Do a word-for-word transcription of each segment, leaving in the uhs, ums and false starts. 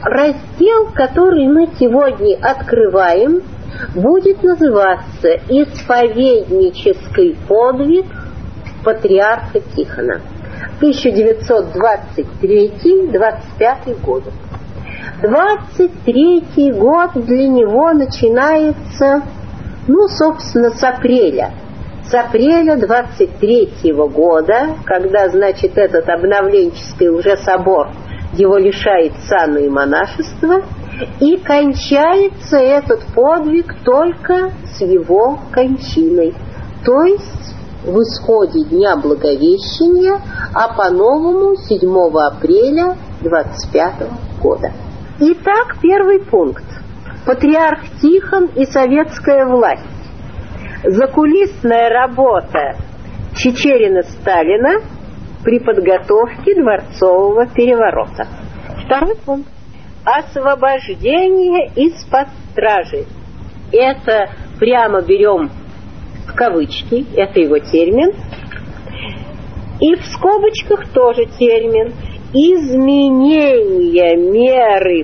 Раздел, который мы сегодня открываем, будет называться «Исповеднический подвиг патриарха Тихона». тысяча девятьсот двадцать третий — двадцать пятый годы. двадцать третий год для него начинается, ну, собственно, с апреля. С апреля двадцать третьего года, когда, значит, этот обновленческий уже собор его лишает сана и монашества, и кончается этот подвиг только с его кончиной, то есть в исходе Дня Благовещения, а по-новому седьмого апреля двадцать пятого года. Итак, первый пункт. Патриарх Тихон и советская власть. Закулисная работа Чичерина-Сталина при подготовке дворцового переворота. Второй пункт. Освобождение из-под стражи. Это прямо берем в кавычки, это его термин. И в скобочках тоже термин. Изменение меры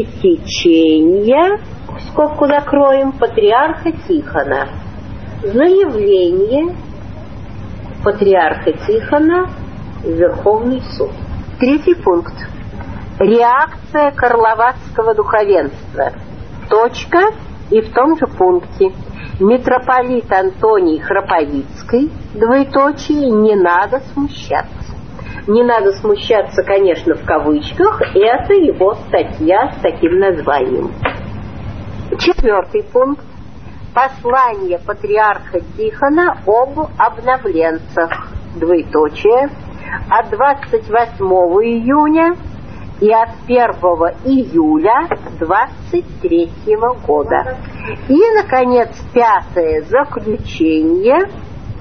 пресечения, скобку закроем, патриарха Тихона. Заявление патриарха Тихона в Верховный суд. Третий пункт. Реакция карловацкого духовенства. Точка. И в том же пункте. Митрополит Антоний Храповицкий, двоеточие, не надо смущаться. Не надо смущаться, конечно, в кавычках, это его статья с таким названием. Четвертый пункт. Послание патриарха Тихона об обновленцах, двоеточие, от двадцать восьмого июня и от первого июля двадцать третьего года. И, наконец, пятое, заключение.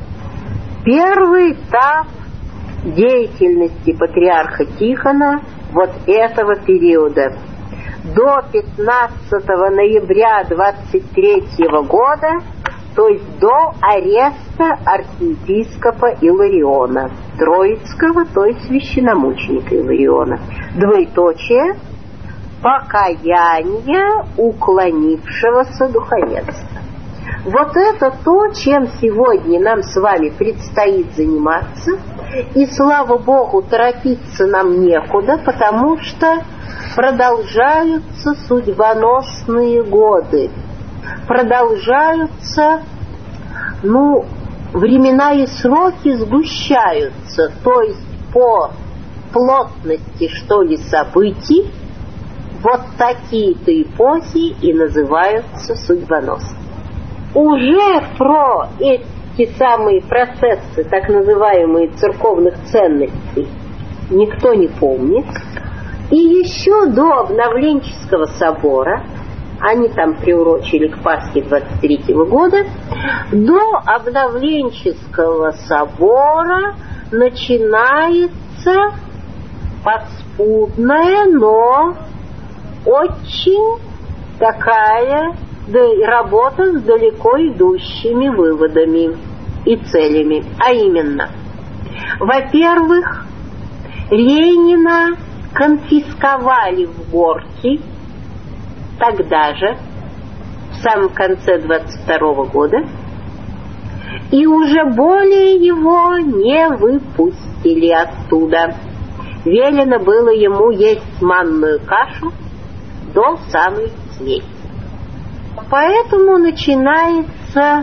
Первый этап деятельности патриарха Тихона вот этого периода. До пятнадцатого ноября двадцать третьего года, то есть до ареста архиепископа Илариона Троицкого, то есть священномученика Илариона. Двоеточие. Покаяние уклонившегося духовенства. Вот это то, чем сегодня нам с вами предстоит заниматься. И, слава Богу, торопиться нам некуда, потому что продолжаются судьбоносные годы. Продолжаются, ну, времена и сроки сгущаются, то есть по плотности, что ли, событий, вот такие-то эпохи и называются судьбоносными. Уже про эти самые процессы, так называемые церковных ценностей, никто не помнит. И еще до обновленческого собора, они там приурочили к Пасхе двадцать третьего года, до обновленческого собора начинается подспудная, но очень такая работа с далеко идущими выводами и целями. А именно, во-первых, Ленина конфисковали в Горки тогда же, в самом конце двадцать второго года, и уже более его не выпустили оттуда. Велено было ему есть манную кашу до самой смерти. Поэтому начинается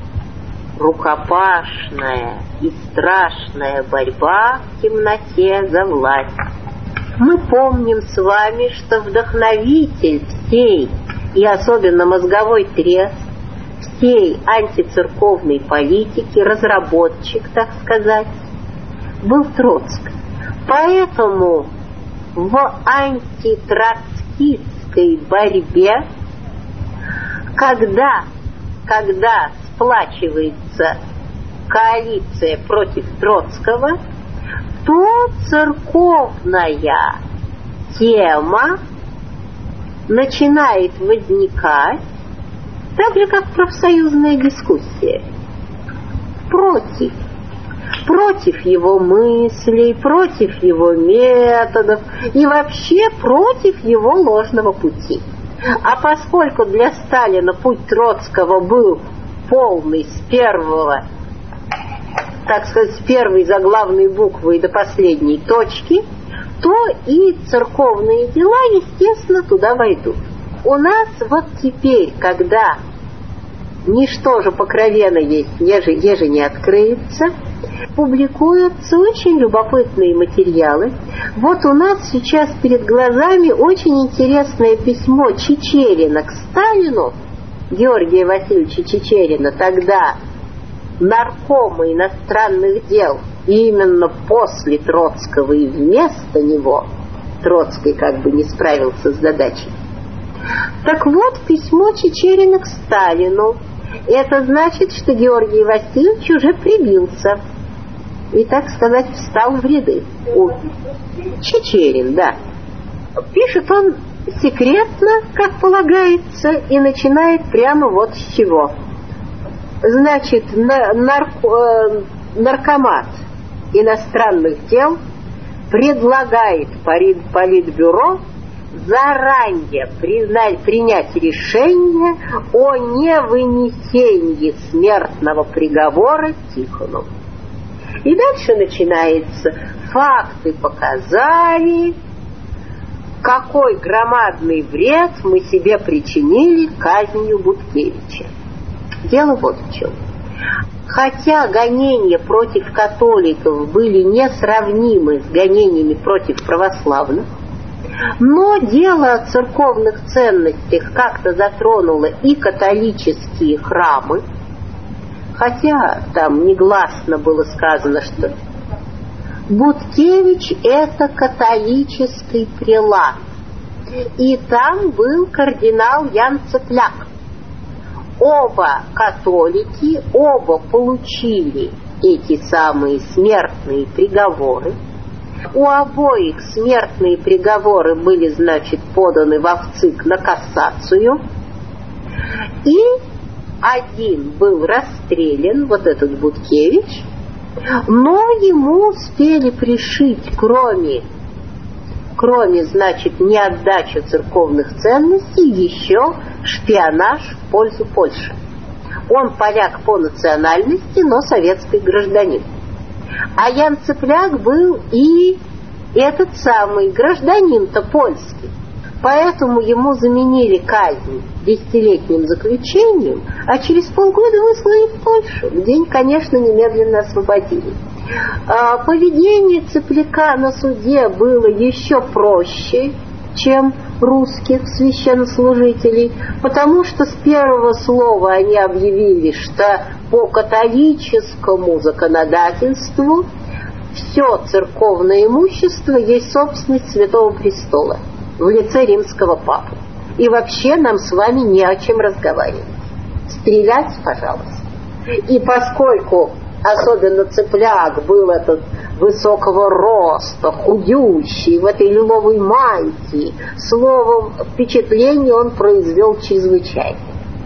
рукопашная и страшная борьба в темноте за власть. Мы помним с вами, что вдохновитель всей, и особенно мозговой трест, всей антицерковной политики, разработчик, так сказать, был Троцкий. Поэтому в антитроцкистской борьбе, когда, когда сплачивается коалиция против Троцкого, то церковная тема начинает возникать, так же, как профсоюзная дискуссия, против. против его мыслей, против его методов и вообще против его ложного пути. А поскольку для Сталина путь Троцкого был полный с первого, так сказать, с первой заглавной буквы и до последней точки, то и церковные дела, естественно, туда войдут. У нас вот теперь, когда ничто же покровенно есть, еже, еже не открыется, публикуются очень любопытные материалы. Вот у нас сейчас перед глазами очень интересное письмо Чичерина к Сталину, Георгия Васильевича Чичерина, тогда наркома иностранных дел, и именно после Троцкого и вместо него. Троцкий как бы не справился с задачей. Так вот, письмо Чичерина к Сталину. Это значит, что Георгий Васильевич уже прибился и, так сказать, встал в ряды. О, Чичерин, да. Пишет он секретно, как полагается, и начинает прямо вот с чего. Значит, нарко, наркомат иностранных дел предлагает Политбюро заранее признать, принять решение о невынесении смертного приговора Тихону. И дальше начинается: факты показали, какой громадный вред мы себе причинили казнью Буткевича. Дело вот в чем. Хотя гонения против католиков были несравнимы с гонениями против православных, но дело о церковных ценностях как-то затронуло и католические храмы, хотя там негласно было сказано, что Буткевич — это католический прелат, и там был кардинал Ян Цепляк. Оба католики, оба получили эти самые смертные приговоры. У обоих смертные приговоры были, значит, поданы во ВЦИК на кассацию. И один был расстрелян, вот этот Буткевич, но ему успели пришить, кроме, кроме, значит, неотдачи церковных ценностей, еще шпионаж в пользу Польши. Он поляк по национальности, но советский гражданин. А Ян Цепляк был и этот самый гражданин-то польский. Поэтому ему заменили казнь десятилетним заключением, а через полгода выслали в Польшу, где, конечно, немедленно освободили. А поведение Цепляка на суде было еще проще, чем русских священнослужителей, потому что с первого слова они объявили, что по католическому законодательству все церковное имущество есть собственность Святого Престола в лице римского папы. И вообще нам с вами не о чем разговаривать. Стрелять, пожалуйста. И поскольку особенно Цепляк был этот высокого роста, худющий, в этой лиловой мантии, словом, впечатление он произвел чрезвычайно.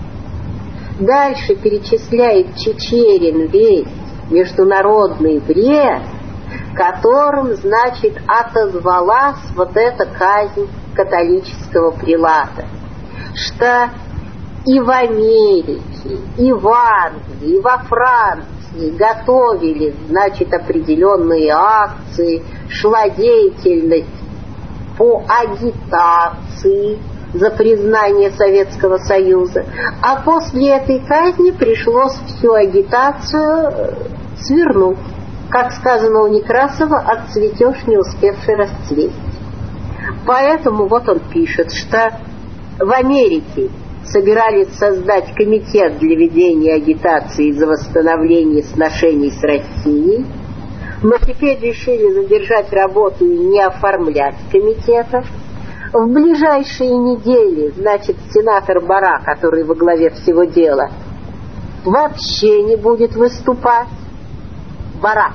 Дальше перечисляет Чичерин весь международный вред, которым, значит, отозвалась вот эта казнь католического прелата, что и в Америке, и в Англии, и во Франции готовили, значит, определенные акции, шла деятельность по агитации за признание Советского Союза, а после этой казни пришлось всю агитацию свернуть. Как сказано у Некрасова, отцветешь, не успевший расцветь. Поэтому вот он пишет, что в Америке собирались создать комитет для ведения агитации за восстановление сношений с Россией, но теперь решили задержать работу и не оформлять комитета. В ближайшие недели, значит, сенатор Бара, который во главе всего дела, вообще не будет выступать. Бара.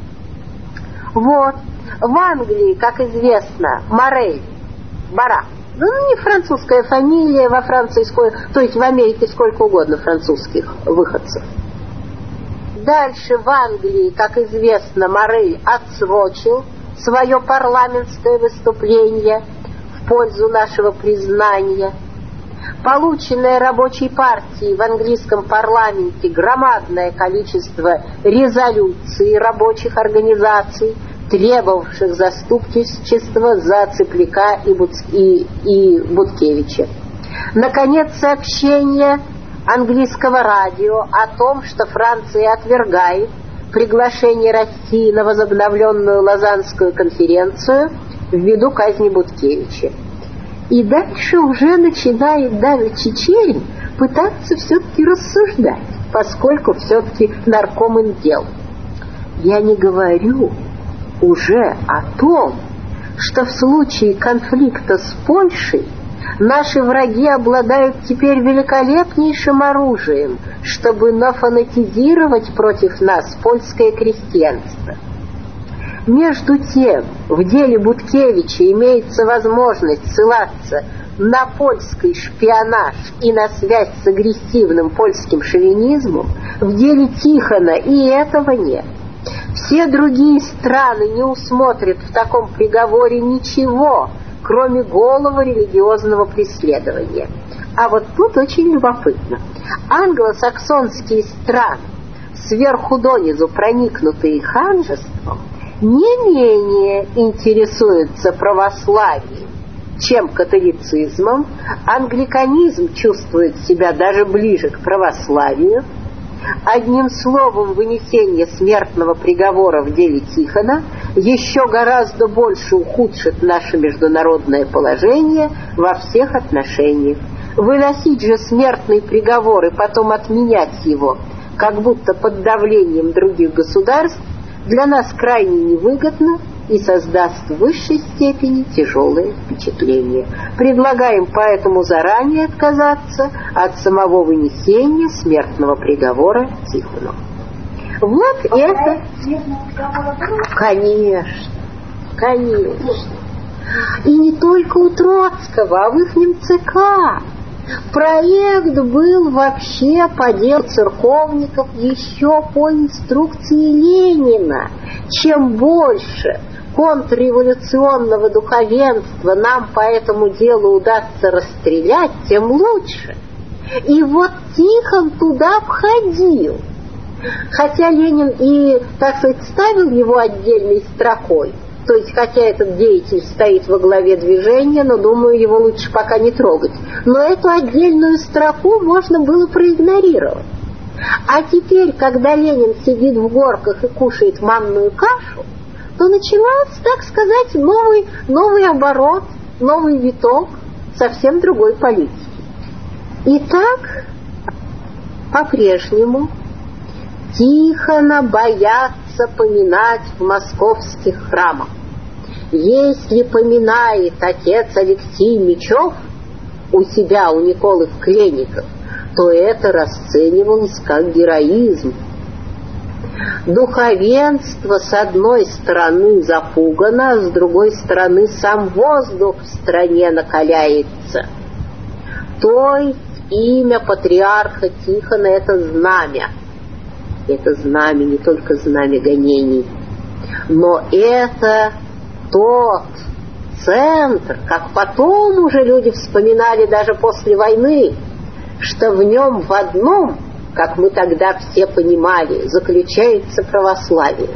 Вот. В Англии, как известно, Морель. Бара. Ну, не французская фамилия, во Франции, то есть в Америке сколько угодно французских выходцев. Дальше в Англии, как известно, Морель отсрочил свое парламентское выступление в пользу нашего признания. Полученное рабочей партией в английском парламенте громадное количество резолюций рабочих организаций, требовавших заступничества за Цепляка и, Буц... и... и Буткевича. Наконец, сообщение английского радио о том, что Франция отвергает приглашение России на возобновленную Лозаннскую конференцию ввиду казни Буткевича. И дальше уже начинает Давид Чичерин пытаться все-таки рассуждать, поскольку все-таки нарком дел. Я не говорю уже о том, что в случае конфликта с Польшей наши враги обладают теперь великолепнейшим оружием, чтобы нафанатизировать против нас польское крестьянство. Между тем, в деле Буткевича имеется возможность ссылаться на польский шпионаж и на связь с агрессивным польским шовинизмом, в деле Тихона и этого нет. Все другие страны не усмотрят в таком приговоре ничего, кроме голого религиозного преследования. А вот тут очень любопытно. Англосаксонские страны, сверху донизу проникнутые ханжеством, не менее интересуются православием, чем католицизмом. Англиканизм чувствует себя даже ближе к православию. Одним словом, вынесение смертного приговора в деле Тихона еще гораздо больше ухудшит наше международное положение во всех отношениях. Выносить же смертный приговор и потом отменять его, как будто под давлением других государств, для нас крайне невыгодно и создаст в высшей степени тяжелое впечатление. Предлагаем поэтому заранее отказаться от самого вынесения смертного приговора Тихону. Вот а это... Конечно, конечно. И не только у Троцкого, а в ихнем ЦК. Проект был вообще по делу церковников еще по инструкции Ленина. Чем больше контрреволюционного духовенства нам по этому делу удастся расстрелять, тем лучше. И вот Тихон туда входил. Хотя Ленин и, так сказать, ставил его отдельной строкой, то есть, хотя этот деятель стоит во главе движения, но, думаю, его лучше пока не трогать. Но эту отдельную строку можно было проигнорировать. А теперь, когда Ленин сидит в горках и кушает манную кашу, то начинается, так сказать, новый, новый оборот, новый виток совсем другой политики. Итак, по-прежнему Тихона боятся поминать в московских храмах. Если поминает отец Алексей Мечев у себя, у Николы Вкленников, то это расценивалось как героизм. Духовенство с одной стороны запугано, а с другой стороны сам воздух в стране накаляется. То есть имя патриарха Тихона — это знамя. Это знамя, не только знамя гонений, но это тот центр, как потом уже люди вспоминали даже после войны, что в нем в одном, как мы тогда все понимали, заключается православие.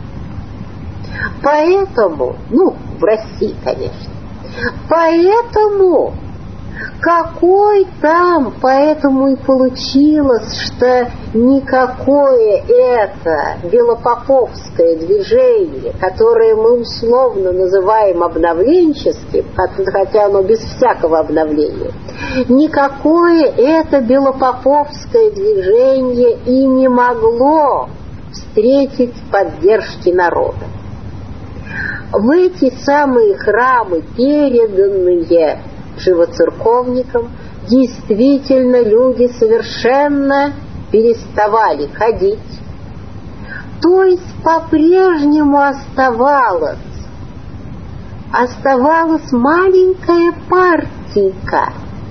Поэтому, ну, в России, конечно, поэтому какой там, поэтому и получилось, что никакое это белопоповское движение, которое мы условно называем обновленческим, хотя оно без всякого обновления, никакое это белопоповское движение и не могло встретить поддержки народа. В эти самые храмы, переданные живоцерковникам, действительно люди совершенно переставали ходить. То есть по-прежнему оставалась, оставалась маленькая партийка,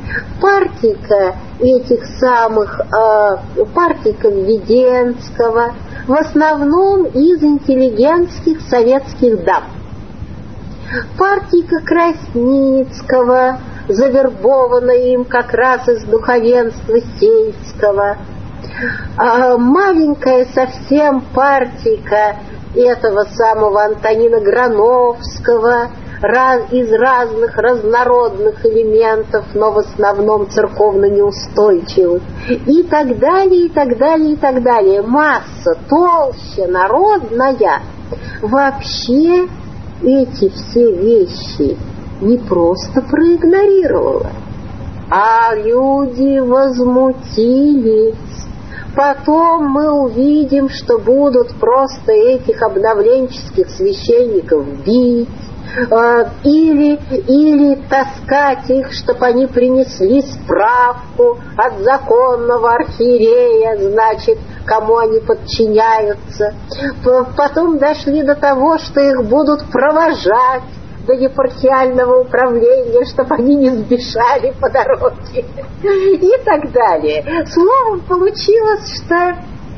партийка этих самых, э, партийка Введенского, в основном из интеллигентских советских дам. Партийка Красницкого, завербованная им как раз из духовенства сельского. А маленькая совсем партийка этого самого Антонина Грановского, из разных разнородных элементов, но в основном церковно неустойчивых, и так далее, и так далее, и так далее. Масса, толще, народная. Вообще эти все вещи не просто проигнорировала, а люди возмутились. Потом мы увидим, что будут просто этих обновленческих священников бить, Или, или таскать их, чтобы они принесли справку от законного архиерея, значит, кому они подчиняются. Потом дошли до того, что их будут провожать до епархиального управления, чтобы они не сбежали по дороге и так далее. Словом, получилось, что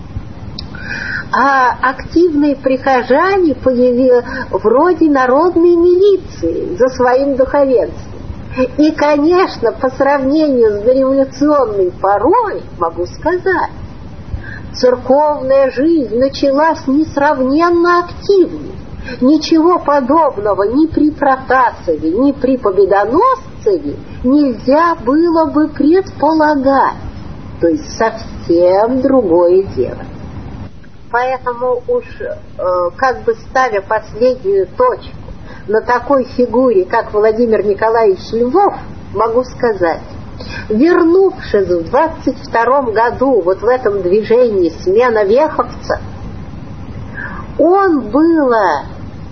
а активные прихожане появились вроде народной милиции за своим духовенством. И, конечно, по сравнению с дореволюционной порой, могу сказать, церковная жизнь началась несравненно активнее. Ничего подобного ни при Протасове, ни при Победоносцеве нельзя было бы предполагать. То есть совсем другое дело. Поэтому уж э, как бы ставя последнюю точку на такой фигуре, как Владимир Николаевич Львов, могу сказать, вернувшись в двадцать втором году вот в этом движении «Смена Веховца», он было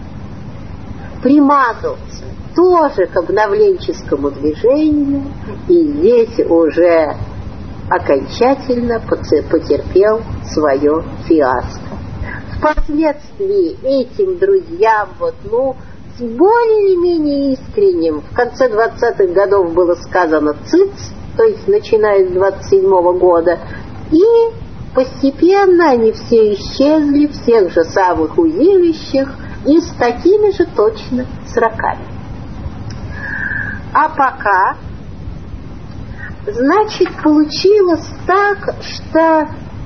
примазался тоже к обновленческому движению, и здесь уже окончательно потерпел свое фиаско. Впоследствии этим друзьям, вот, ну, с более или менее искренним, в конце двадцатых годов было сказано «цыц», то есть начиная с двадцать седьмого года, и постепенно они все исчезли в тех же самых узилищах и с такими же точно сроками. А пока, значит, получилось так, что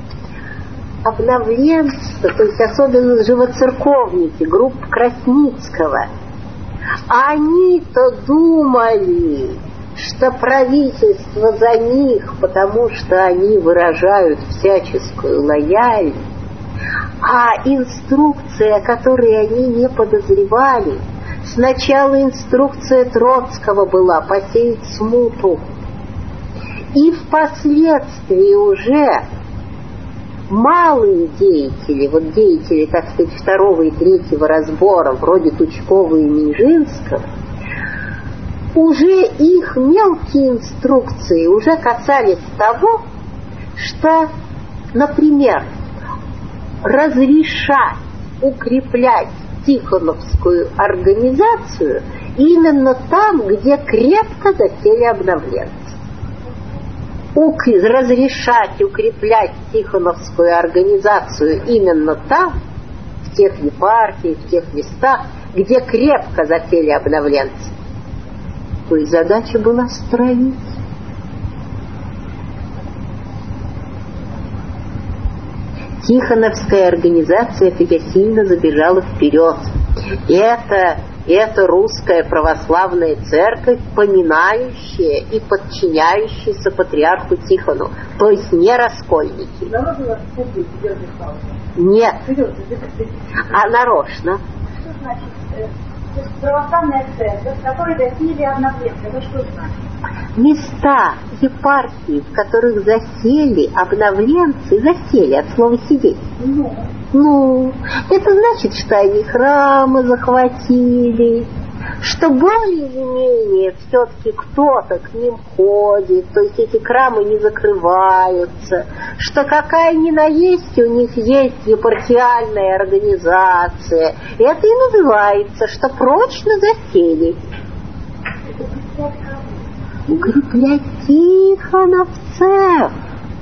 обновленцы, то есть особенно живоцерковники, группа Красницкого, они-то думали, что правительство за них, потому что они выражают всяческую лояльность, а инструкция, которой они не подозревали, сначала инструкция Троцкого была посеять смуту, и впоследствии уже малые деятели, вот деятели, так сказать, второго и третьего разбора, вроде Тучкова и Минжинского, уже их мелкие инструкции уже касались того, что, например, разрешать укреплять Тихоновскую организацию именно там, где крепко засели обновленцы. Ук... Разрешать укреплять Тихоновскую организацию именно там, в тех епархиях, в тех местах, где крепко засели обновленцы. То есть задача была строить. Тихоновская организация, это я сильно забежала вперед. Это, это русская православная церковь, поминающая и подчиняющаяся патриарху Тихону. То есть не раскольники. Нет. А нарочно. Что значит? Православная церковь, которая засели обновленцы. Это что значит? Места, епархии, в которых засели обновленцы, засели от слова «сидеть». Ну, ну, это значит, что они храмы захватили, что более или менее все-таки кто-то к ним ходит, то есть эти храмы не закрываются, что какая ни на есть у них есть епархиальная организация. Это и называется, что прочно засели. укреплять тихоновцев,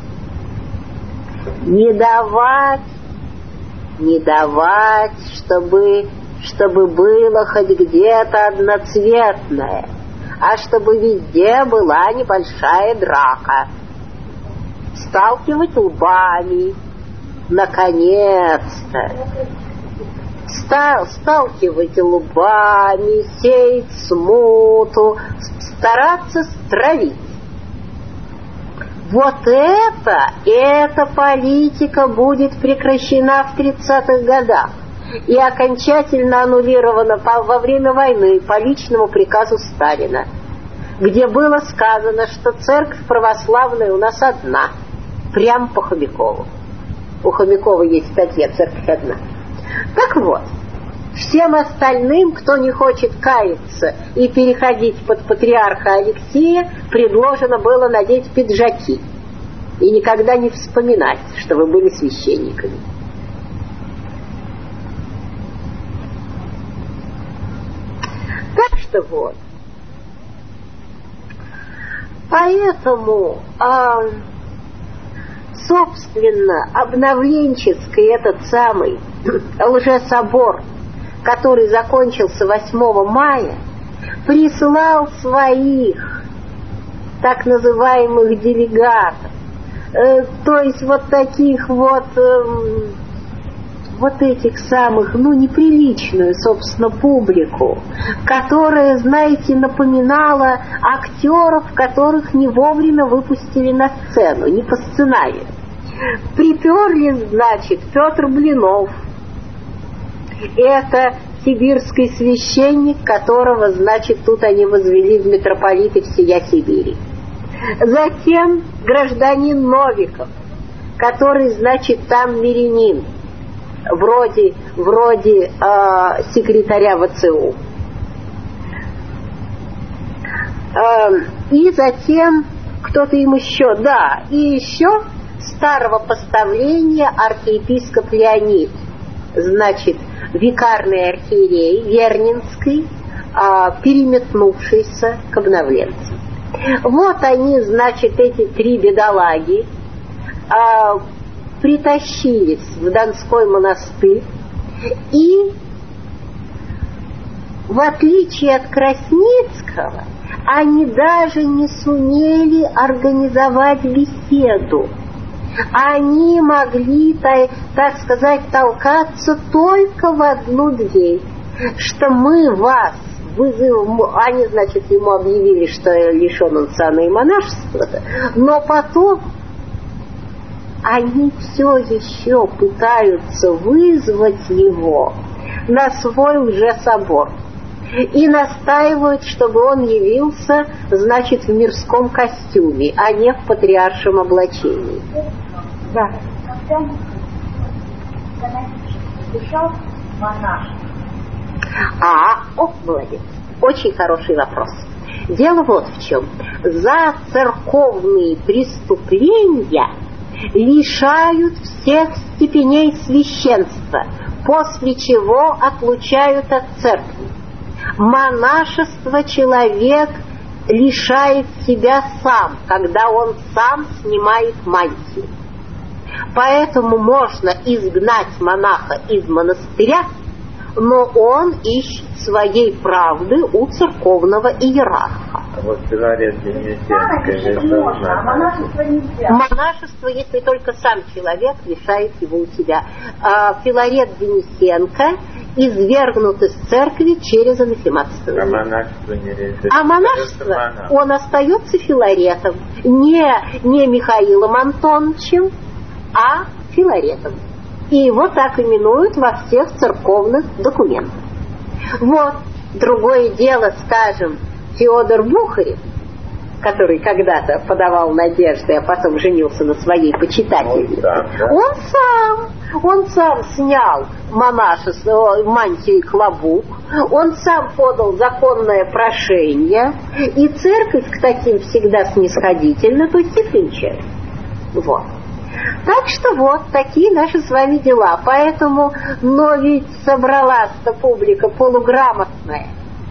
не давать, не давать, чтобы, чтобы было хоть где-то одноцветное, а чтобы везде была небольшая драка. Сталкивать лбами, наконец-то. Ста- сталкивать лбами, сеять смуту, стараться стравить. Вот это, эта политика будет прекращена в тридцатых годах и окончательно аннулирована по, во время войны по личному приказу Сталина, где было сказано, что церковь православная у нас одна, прямо по Хомякову. У Хомякова есть статья «Церковь одна». Так вот, всем остальным, кто не хочет каяться и переходить под патриарха Алексея, предложено было надеть пиджаки и никогда не вспоминать, что вы были священниками. Так что вот. Поэтому, а, собственно, обновленческий этот самый лжесобор, который закончился восьмого мая, прислал своих так называемых делегатов, э, то есть вот таких вот э, вот этих самых, ну, неприличную, собственно, публику, которая, знаете, напоминала актеров, которых не вовремя выпустили на сцену, не по сценарию. Приперли, значит, Петр Блинов. Это сибирский священник, которого, значит, тут они возвели в митрополиты всея Сибири. Затем гражданин Новиков, который, значит, там мирянин, вроде, вроде э, секретаря ВЦУ. Э, и затем кто-то им еще, да, и еще старого поставления архиепископ Леонид, значит, викарный архиерей Вернинский, э, переметнувшийся к обновленцам. Вот они, значит, эти три бедолаги, э, притащились в Донской монастырь и, в отличие от Красницкого, они даже не сумели организовать беседу. Они могли, так сказать, толкаться только в одну дверь, что мы вас вызываем, они, значит, ему объявили, что лишен он сана и монашества, но потом они все еще пытаются вызвать его на свой лжесобор и настаивают, чтобы он явился, значит, в мирском костюме, а не в патриаршем облачении. Да. А, о, молодец. Очень хороший вопрос. Дело вот в чем. За церковные преступления лишают всех степеней священства, после чего отлучают от церкви. Монашество человек лишает себя сам, когда он сам снимает мантию. Поэтому можно изгнать монаха из монастыря, но он ищет своей правды у церковного иерарха. А вот Филарет Денисенко не должна. А монашество нельзя. Монашество, если только сам человек лишает его у себя. А Филарет Денисенко извергнут из церкви через анафематство. А монашество не решит. А монашество, он остается Филаретом. Не, не Михаилом Антоновичем, а Филаретом. И его так именуют во всех церковных документах. Вот. Другое дело, скажем, Феодор Бухарев, который когда-то подавал надежды, а потом женился на своей почитательнице. Он сам, он сам снял монашество, мантию и клобук, он сам подал законное прошение, и церковь к таким всегда снисходительна, то есть их венчает. Вот. Так что вот такие наши с вами дела. Поэтому, но ведь собралась-то публика полуграмотная,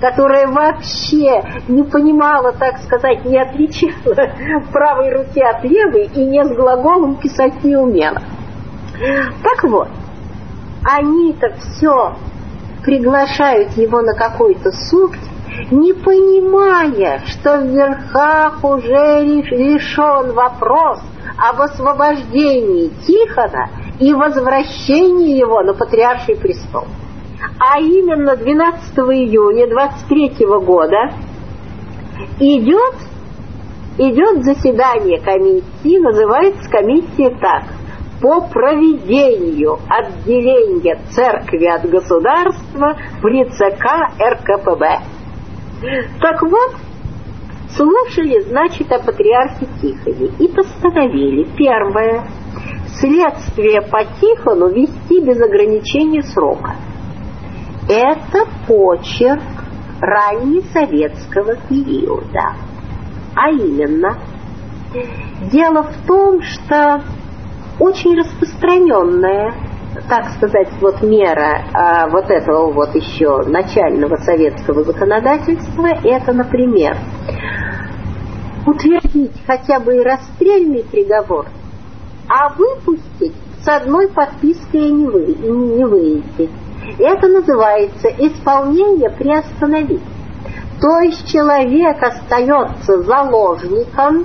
которая вообще не понимала, так сказать, не отличила правой руки от левой и не с глаголом писать не умела. Так вот, они-то все приглашают его на какой-то суд, не понимая, что в верхах уже решен вопрос об освобождении Тихона и возвращении его на патриарший престол. А именно двенадцатого июня двадцать третьего года идет, идет заседание комиссии, называется комиссия так: по проведению отделения церкви от государства при ЦК эр ка пэ бэ. Так вот, слушали, значит, о патриархе Тихоне и постановили: первое, следствие по Тихону вести без ограничения срока. Это почерк раннесоветского периода. А именно, дело в том, что очень распространенная, так сказать, вот мера а, вот этого вот еще начального советского законодательства, это, например, утвердить хотя бы и расстрельный приговор, а выпустить с одной подпиской и не, вы, и не выйти. Это называется исполнение приостановить. То есть человек остается заложником,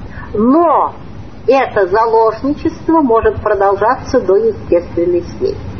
но это заложничество может продолжаться до естественной смерти.